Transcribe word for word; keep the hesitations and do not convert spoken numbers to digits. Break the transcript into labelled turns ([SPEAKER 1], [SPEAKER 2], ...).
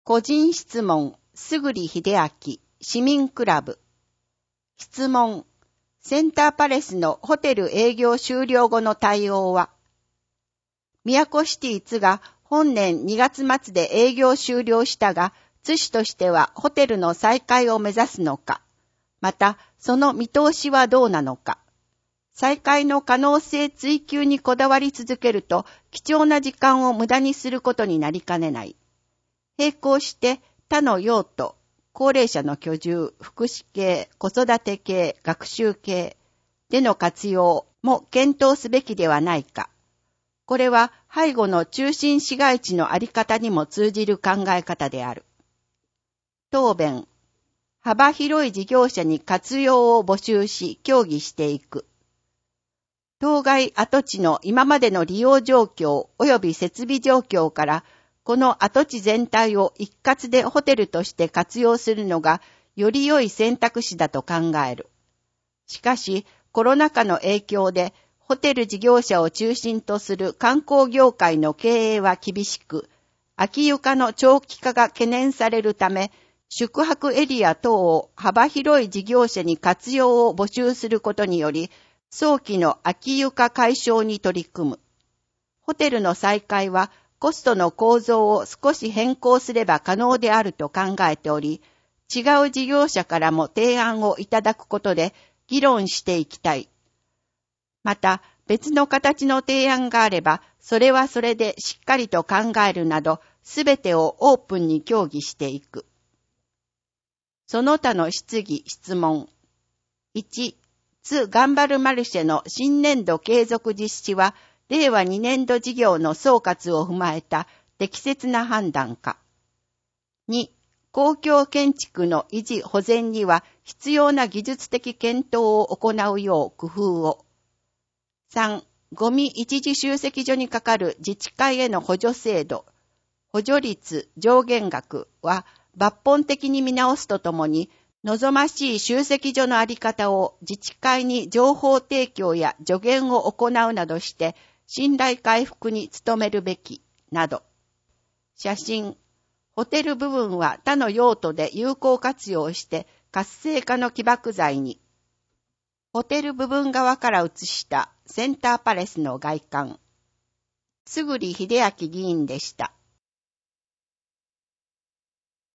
[SPEAKER 1] 個人質問、すぐり秀明、市民クラブ。質問、センターパレスのホテル営業終了後の対応は、宮古シティツが本年にがつ末で営業終了したが、津市としてはホテルの再開を目指すのか、またその見通しはどうなのか。再開の可能性追求にこだわり続けると、貴重な時間を無駄にすることになりかねない。並行して他の用途、高齢者の居住、福祉系、子育て系、学習系での活用も検討すべきではないか。これは背後の中心市街地のあり方にも通じる考え方である。答弁、幅広い事業者に活用を募集し協議していく。当該跡地の今までの利用状況及び設備状況から、この跡地全体を一括でホテルとして活用するのがより良い選択肢だと考える。しかし、コロナ禍の影響でホテル事業者を中心とする観光業界の経営は厳しく、空き床の長期化が懸念されるため、宿泊エリア等を幅広い事業者に活用を募集することにより、早期の空き床解消に取り組む。ホテルの再開はコストの構造を少し変更すれば可能であると考えており、違う事業者からも提案をいただくことで議論していきたい。また別の形の提案があれば、それはそれでしっかりと考えるなど、すべてをオープンに協議していく。その他の質疑・質問。いち、津頑張るマルシェの新年度継続実施は、れいわにねんど事業の総括を踏まえた適切な判断か。に、公共建築の維持保全には必要な技術的検討を行うよう工夫を。さん、ゴミ一時集積所にかかる自治会への補助制度、補助率上限額は抜本的に見直すとともに、望ましい集積所のあり方を自治会に情報提供や助言を行うなどして信頼回復に努めるべきなど。写真、ホテル部分は他の用途で有効活用して活性化の起爆剤に。ホテル部分側から写したセンターパレスの外観。すぐり秀明議員でした。